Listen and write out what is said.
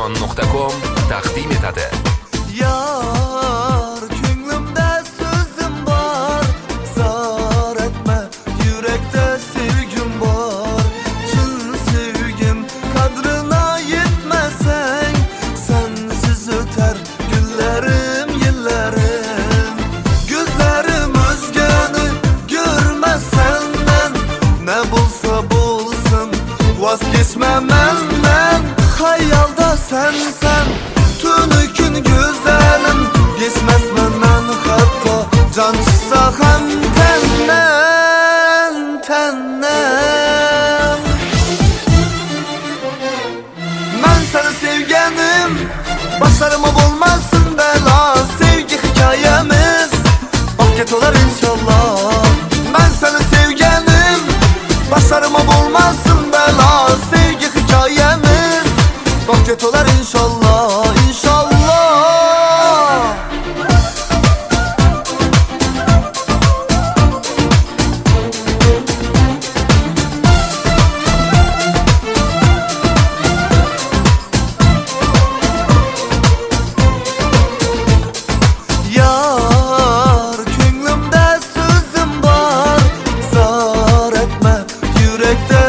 Radioston.com taqdim etadi. Yar, ko'nglimda so'zim bor, zor etma, yurakda sevgim bor. Chin sevgim qadrina yetmasang, sensiz o'tar kunlarim, yillarim. Gözlerim o'zgani görmez senden, ne bulsa bulsun vaz kechma menden. Hayalda sensen, tünü gün güzelim, geçmez benden hatta can çıksa hem tenden, tenden. Ben seni sevgenim, başlarıma bulmasın bela, sevgi hikayemiz bak olar inşallah. Ben seni sevgenim, başlarıma bulmasın bela, sevgi hikayemiz bak olar inşallah, inşallah. Yar, ko'nglimda so'zim bor, zor etma, yurakda